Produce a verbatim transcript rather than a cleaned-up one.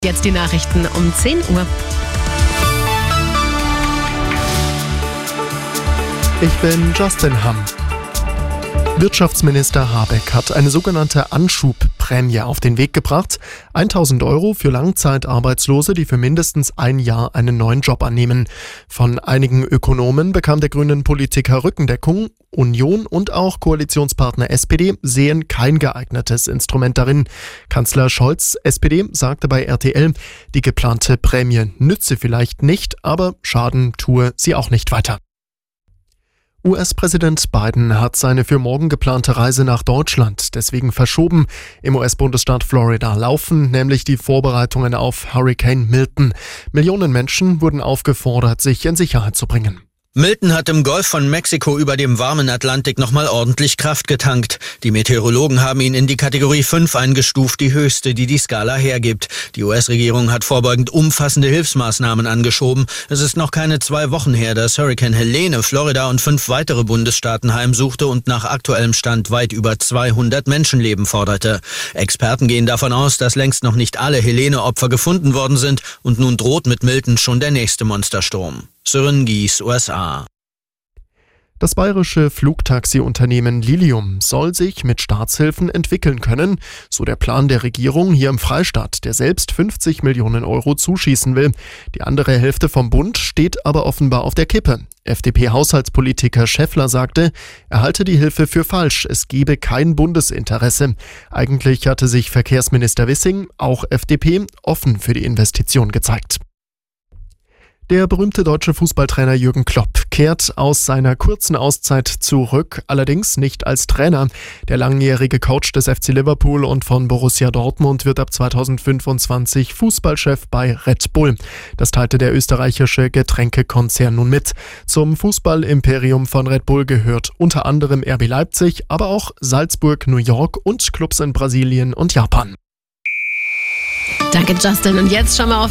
Jetzt die Nachrichten um zehn Uhr. Ich bin Justin Hamm. Wirtschaftsminister Habeck hat eine sogenannte Anschubprämie auf den Weg gebracht. tausend Euro für Langzeitarbeitslose, die für mindestens ein Jahr einen neuen Job annehmen. Von einigen Ökonomen bekam der grünen Politiker Rückendeckung. Union und auch Koalitionspartner S P D sehen kein geeignetes Instrument darin. Kanzler Scholz, S P D, sagte bei R T L, die geplante Prämie nütze vielleicht nicht, aber Schaden tue sie auch nicht weiter. U S-Präsident Biden hat seine für morgen geplante Reise nach Deutschland deswegen verschoben. Im U S-Bundesstaat Florida laufen nämlich die Vorbereitungen auf Hurricane Milton. Millionen Menschen wurden aufgefordert, sich in Sicherheit zu bringen. Milton hat im Golf von Mexiko über dem warmen Atlantik nochmal ordentlich Kraft getankt. Die Meteorologen haben ihn in die Kategorie fünf eingestuft, die höchste, die die Skala hergibt. Die U S-Regierung hat vorbeugend umfassende Hilfsmaßnahmen angeschoben. Es ist noch keine zwei Wochen her, dass Hurricane Helene Florida und fünf weitere Bundesstaaten heimsuchte und nach aktuellem Stand weit über zweihundert Menschenleben forderte. Experten gehen davon aus, dass längst noch nicht alle Helene-Opfer gefunden worden sind und nun droht mit Milton schon der nächste Monstersturm. Sören Gies, U S A. Das bayerische Flugtaxi-Unternehmen Lilium soll sich mit Staatshilfen entwickeln können, so der Plan der Regierung hier im Freistaat, der selbst fünfzig Millionen Euro zuschießen will. Die andere Hälfte vom Bund steht aber offenbar auf der Kippe. F D P-Haushaltspolitiker Schäffler sagte, er halte die Hilfe für falsch, es gebe kein Bundesinteresse. Eigentlich hatte sich Verkehrsminister Wissing, auch F D P, offen für die Investition gezeigt. Der berühmte deutsche Fußballtrainer Jürgen Klopp kehrt aus seiner kurzen Auszeit zurück, allerdings nicht als Trainer. Der langjährige Coach des F C Liverpool und von Borussia Dortmund wird ab zweitausendfünfundzwanzig Fußballchef bei Red Bull. Das teilte der österreichische Getränkekonzern nun mit. Zum Fußballimperium von Red Bull gehört unter anderem R B Leipzig, aber auch Salzburg, New York und Clubs in Brasilien und Japan. Danke, Justin. Und jetzt schauen wir auf